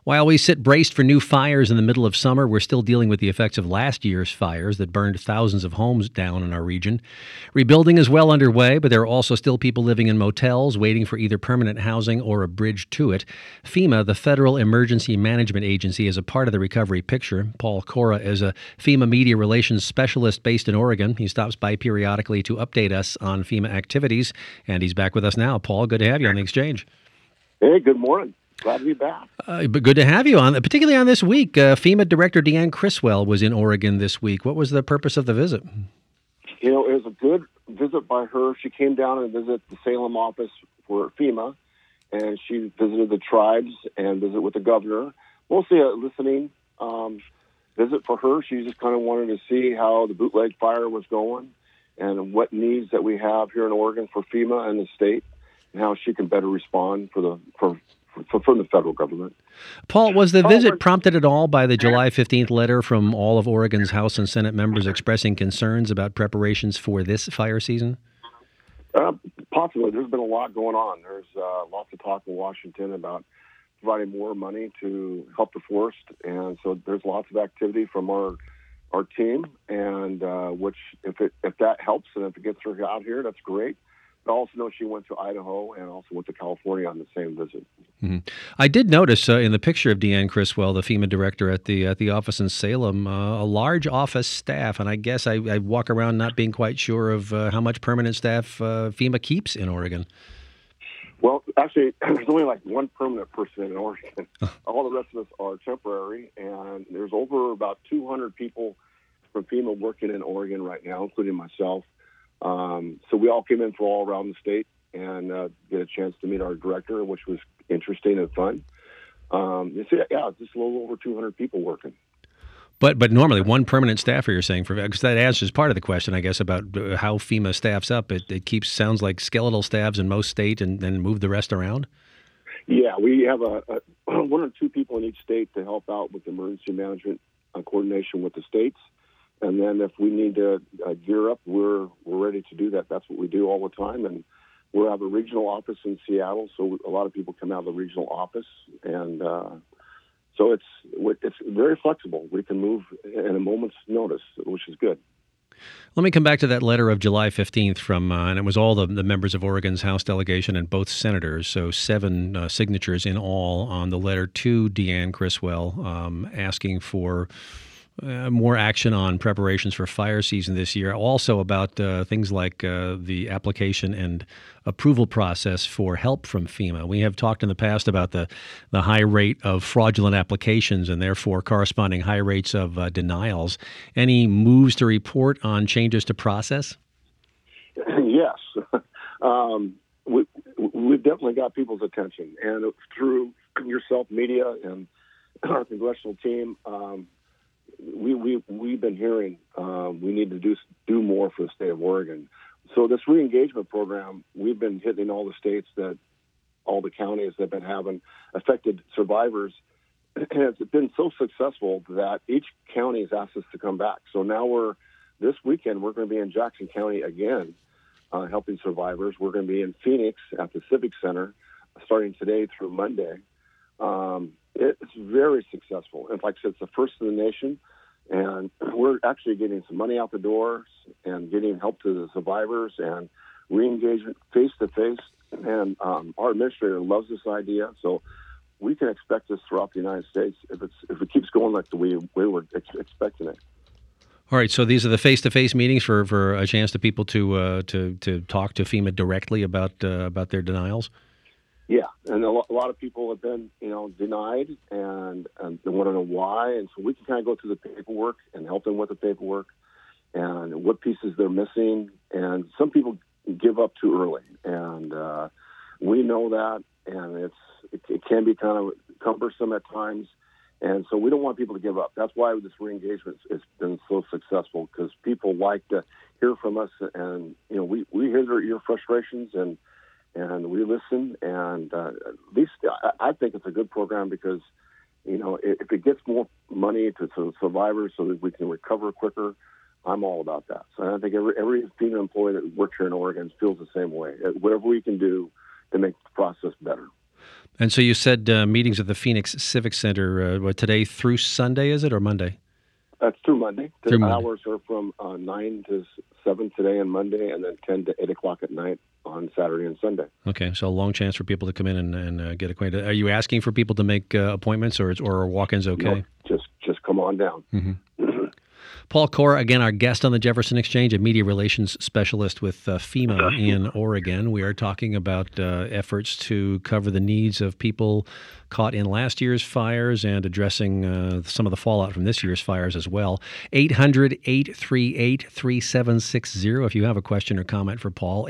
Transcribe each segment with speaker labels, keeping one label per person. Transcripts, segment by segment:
Speaker 1: While we sit braced for new fires in the middle of summer, we're still dealing with the effects of last year's fires that burned thousands of homes down in our region. Rebuilding is well underway, but there are also still people living in motels waiting for either permanent housing or a bridge to it. FEMA, the Federal Emergency Management Agency, is a part of the recovery picture. Paul Cora is a FEMA media relations specialist based in Oregon. He stops by periodically to update us on FEMA activities, and he's back with us now. Paul, good to have you on The Exchange.
Speaker 2: Hey, good morning. Glad to be back.
Speaker 1: But good to have you on, particularly on this week. FEMA Director Deanne Criswell was in Oregon this week. What was the purpose of the visit?
Speaker 2: You know, it was a good visit by her. She came down and visited the Salem office for FEMA, and she visited the tribes and visited with the governor. Mostly a listening visit for her. She just kind of wanted to see how the bootleg fire was going and what needs that we have here in Oregon for FEMA and the state, and how she can better respond from the federal government.
Speaker 1: Paul, was the visit prompted at all by the July 15th letter from all of Oregon's House and Senate members expressing concerns about preparations for this fire season?
Speaker 2: Possibly. There's been a lot going on. There's lots of talk in Washington about providing more money to help the forest, and so there's lots of activity from our team, and which if that helps and if it gets her out here, that's great. I also know she went to Idaho and also went to California on the same visit.
Speaker 1: Mm-hmm. I did notice in the picture of Deanne Criswell, the FEMA director at the office in Salem, a large office staff, and I guess I walk around not being quite sure of how much permanent staff FEMA keeps in Oregon.
Speaker 2: Well, actually, there's only like one permanent person in Oregon. All the rest of us are temporary, and there's over about 200 people from FEMA working in Oregon right now, including myself. So we all came in from all around the state and get a chance to meet our director, which was interesting and fun. Just a little over 200 people working.
Speaker 1: But normally one permanent staffer, you're saying, because that answers part of the question, I guess, about how FEMA staffs up. It sounds like skeletal staffs in most state and move the rest around?
Speaker 2: Yeah, we have one or two people in each state to help out with emergency management coordination with the states. And then if we need to gear up, we're ready to do that. That's what we do all the time. And we have a regional office in Seattle, so a lot of people come out of the regional office. And so it's very flexible. We can move in a moment's notice, which is good.
Speaker 1: Let me come back to that letter of July 15th from, and it was all the members of Oregon's House delegation and both senators, so 7 signatures in all on the letter to Deanne Criswell asking for more action on preparations for fire season this year. Also about things like the application and approval process for help from FEMA. We have talked in the past about the high rate of fraudulent applications and therefore corresponding high rates of denials. Any moves to report on changes to process?
Speaker 2: Yes. We've definitely got people's attention. And through yourself, media, and our congressional team, we've been hearing we need to do more for the state of Oregon. So this re-engagement program, we've been hitting all the states, all the counties that have been having affected survivors. And it's been so successful that each county has asked us to come back. So now this weekend, we're going to be in Jackson County again, helping survivors. We're going to be in Phoenix at the Civic Center starting today through Monday. It's very successful. In fact, it's the first in the nation, and we're actually getting some money out the doors and getting help to the survivors and re-engagement face-to-face. And our administrator loves this idea, so we can expect this throughout the United States if it keeps going like the way we were expecting it.
Speaker 1: All right, so these are the face-to-face meetings for a chance to people to talk to FEMA directly about their denials?
Speaker 2: Yeah, and a lot of people have been, denied, and they want to know why. And so we can kind of go through the paperwork and help them with the paperwork and what pieces they're missing. And some people give up too early, and we know that, and it can be kind of cumbersome at times. And so we don't want people to give up. That's why this re-engagement has been so successful, because people like to hear from us, and we hear your frustrations and we listen, and at least I think it's a good program because, if it gets more money to survivors so that we can recover quicker, I'm all about that. So I think every FEMA employee that works here in Oregon feels the same way. Whatever we can do to make the process better.
Speaker 1: And so you said meetings at the Phoenix Civic Center, today through Sunday, is it, or Monday?
Speaker 2: That's through Monday. The
Speaker 1: Through Monday.
Speaker 2: hours are from 9 to 7 today and Monday, and then 10 to 8 o'clock at night on Saturday and Sunday.
Speaker 1: Okay, so a long chance for people to come in and get acquainted. Are you asking for people to make appointments, or are walk-ins okay?
Speaker 2: No, just come on down.
Speaker 1: Mm-hmm. Paul Cora, again, our guest on the Jefferson Exchange, a media relations specialist with FEMA in Oregon. We are talking about efforts to cover the needs of people caught in last year's fires and addressing some of the fallout from this year's fires as well. 800-838-3760 if you have a question or comment for Paul.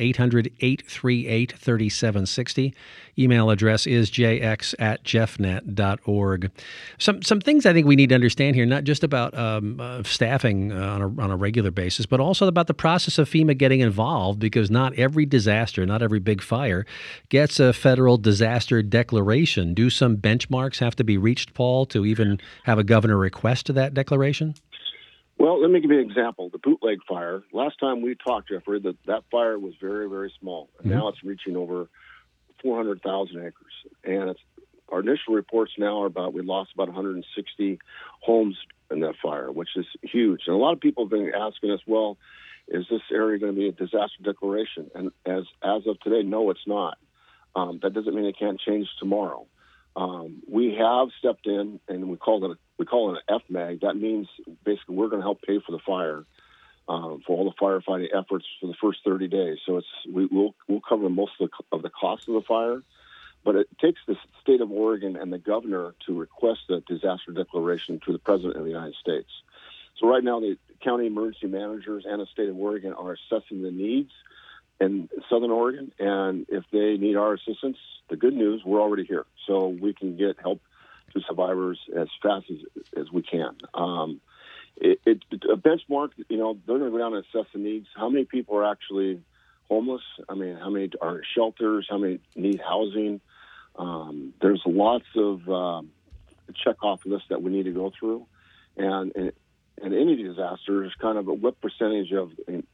Speaker 1: 800-838-3760. Email address is jx@jeffnet.org. Some things I think we need to understand here, not just about staffing on a regular basis, but also about the process of FEMA getting involved, because not every disaster, not every big fire gets a federal disaster declaration. Do some benchmarks have to be reached, Paul, to even have a governor request to that declaration?
Speaker 2: Well, let me give you an example. The Bootleg fire. Last time we talked, Jeffrey, that fire was very, very small. And now it's reaching over 400,000 acres. And our initial reports now are about, we lost about 160 homes in that fire, which is huge. And a lot of people have been asking us, well, is this area going to be a disaster declaration? And as of today, no, it's not. That doesn't mean it can't change tomorrow. We have stepped in, and we call it an FMAG. That means basically we're going to help pay for the fire, for all the firefighting efforts for the first 30 days. So we'll cover most of the cost of the fire, but it takes the state of Oregon and the governor to request a disaster declaration to the president of the United States. So right now, the county emergency managers and the state of Oregon are assessing the needs in Southern Oregon, and if they need our assistance, the good news, we're already here, so we can get help to survivors as fast as we can. A benchmark, they're going to go down and assess the needs. How many people are actually homeless? I mean, how many are in shelters? How many need housing? There's lots of check-off lists that we need to go through, and any disaster is kind of what percentage of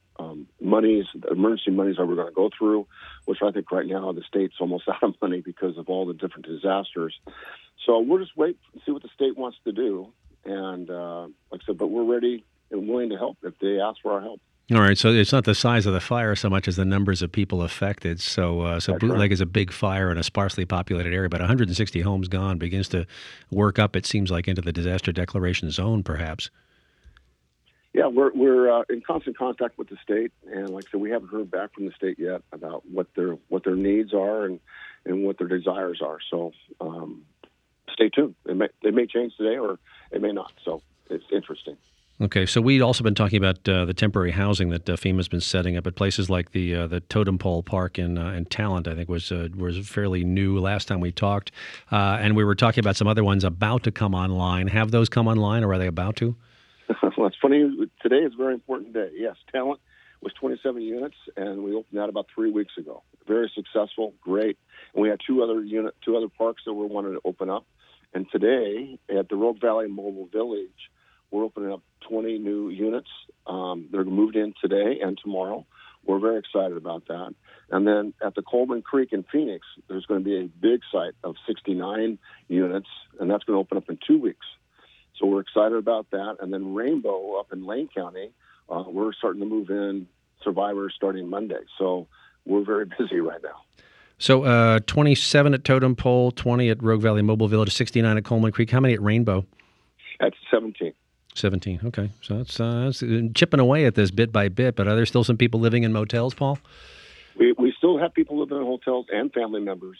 Speaker 2: emergency monies are we going to go through, which I think right now the state's almost out of money because of all the different disasters. So we'll just wait and see what the state wants to do. And like I said, but we're ready and willing to help if they ask for our help.
Speaker 1: All right, so it's not the size of the fire so much as the numbers of people affected. So Bootleg is a big fire in a sparsely populated area, but 160 homes gone begins to work up, it seems like, into the disaster declaration zone, perhaps.
Speaker 2: Yeah, we're in constant contact with the state, and like I said, we haven't heard back from the state yet about what their needs are and what their desires are. So stay tuned. They may change today, or it may not. So it's interesting.
Speaker 1: Okay, so we'd also been talking about the temporary housing that FEMA's been setting up at places like the Totem Pole Park in Talent. I think was fairly new last time we talked, and we were talking about some other ones about to come online. Have those come online, or are they about to?
Speaker 2: Well, it's funny. Today is a very important day. Yes, Talent was 27 units, and we opened that about 3 weeks ago. Very successful, great. And we had two other parks that we wanted to open up. And today, at the Rogue Valley Mobile Village, we're opening up 20 new units. They're moved in today and tomorrow. We're very excited about that. And then at the Coleman Creek in Phoenix, there's going to be a big site of 69 units, and that's going to open up in 2 weeks. So we're excited about that. And then Rainbow up in Lane County, we're starting to move in survivors starting Monday. So we're very busy right now.
Speaker 1: So 27 at Totem Pole, 20 at Rogue Valley Mobile Village, 69 at Coleman Creek. How many at Rainbow?
Speaker 2: That's 17.
Speaker 1: 17. Okay. So it's chipping away at this bit by bit, but are there still some people living in motels, Paul?
Speaker 2: We still have people living in hotels and family members.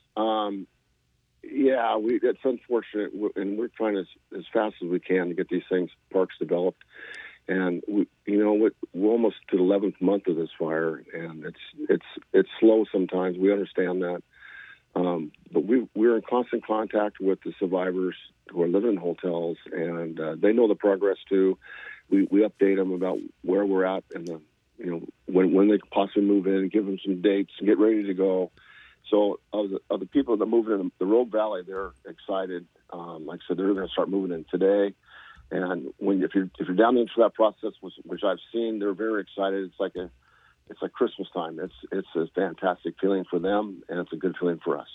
Speaker 2: Yeah, it's unfortunate, and we're trying as fast as we can to get these parks developed. And we're almost to the 11th month of this fire, and it's slow sometimes. We understand that, but we're in constant contact with the survivors who are living in hotels, and they know the progress too. We update them about where we're at and when they can possibly move in, give them some dates, and get ready to go. So of the people that move in the Rogue Valley, they're excited. Like I said, they're going to start moving in today. And if you're down there for that process, which I've seen, they're very excited. It's like Christmas time. It's a fantastic feeling for them, and it's a good feeling for us.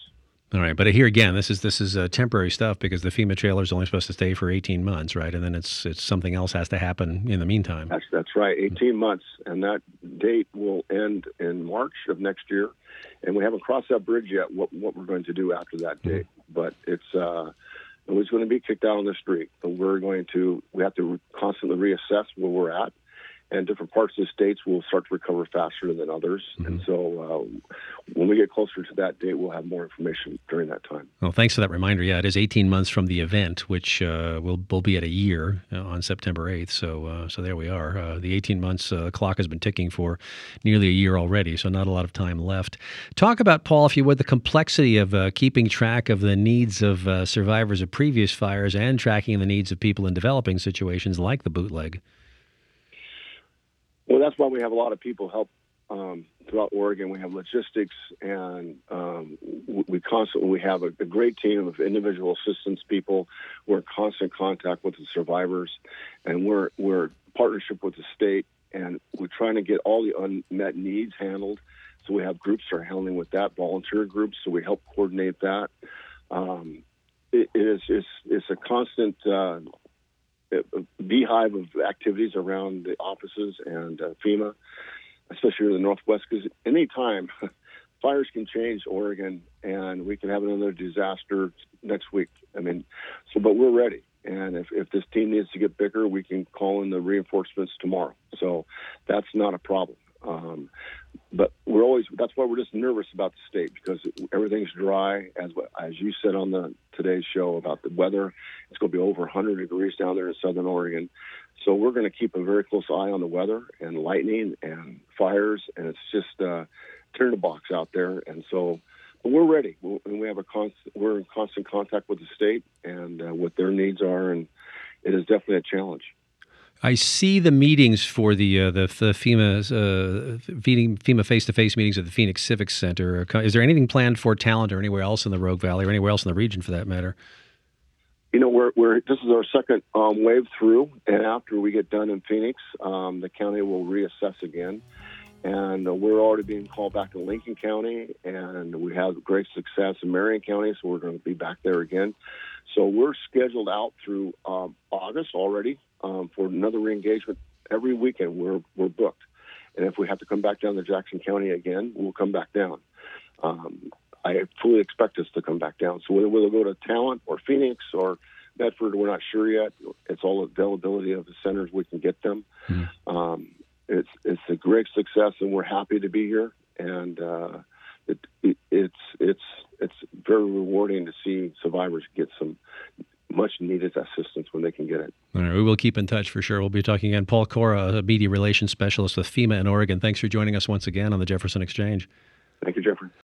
Speaker 1: All right, but here again, this is temporary stuff because the FEMA trailer is only supposed to stay for 18 months, right? And then it's something else has to happen in the meantime.
Speaker 2: That's right, 18 months, and that date will end in March of next year, and we haven't crossed that bridge yet. What we're going to do after that date, but it's going to be kicked out on the street. But we have to constantly reassess where we're at. And different parts of the states will start to recover faster than others. And so when we get closer to that date, we'll have more information during that time.
Speaker 1: Well, thanks for that reminder. Yeah, it is 18 months from the event, which will be at a year on September 8th. So there we are. The 18 months clock has been ticking for nearly a year already, so not a lot of time left. Talk about, Paul, if you would, the complexity of keeping track of the needs of survivors of previous fires and tracking the needs of people in developing situations like the bootleg.
Speaker 2: Well, that's why we have a lot of people help throughout Oregon. We have logistics, and we have a great team of individual assistance people. We're in constant contact with the survivors, and we're in partnership with the state, and we're trying to get all the unmet needs handled. So we have groups that are handling with that, volunteer groups, so we help coordinate that. It's a constant beehive of activities around the offices and FEMA, especially in the Northwest, because anytime fires can change Oregon and we can have another disaster next week. But we're ready. And if this team needs to get bigger, we can call in the reinforcements tomorrow. So that's not a problem. But that's why we're just nervous about the state, because everything's dry, as you said on today's show about the weather. It's going to be over 100 degrees down there in Southern Oregon. So we're going to keep a very close eye on the weather and lightning and fires, and it's just tearing the box out there. And so but we're ready. We're in constant contact with the state and what their needs are, and it is definitely a challenge.
Speaker 1: I see the meetings for the FEMA face-to-face meetings at the Phoenix Civic Center. Is there anything planned for Talent or anywhere else in the Rogue Valley or anywhere else in the region for that matter?
Speaker 2: This is our second wave through, and after we get done in Phoenix, the county will reassess again. And we're already being called back to Lincoln County, and we have great success in Marion County, so we're going to be back there again. So we're scheduled out through August already for another re-engagement. Every weekend we're booked. And if we have to come back down to Jackson County again, we'll come back down. I fully expect us to come back down. So whether we'll go to Talent or Phoenix or Medford, we're not sure yet. It's all availability of the centers we can get them. Mm-hmm. It's a great success, and we're happy to be here. And it's very rewarding to see survivors get some much needed assistance when they can get it.
Speaker 1: All right, we will keep in touch for sure. We'll be talking again. Paul Cora, a media relations specialist with FEMA in Oregon. Thanks for joining us once again on the Jefferson Exchange.
Speaker 2: Thank you, Jeffrey.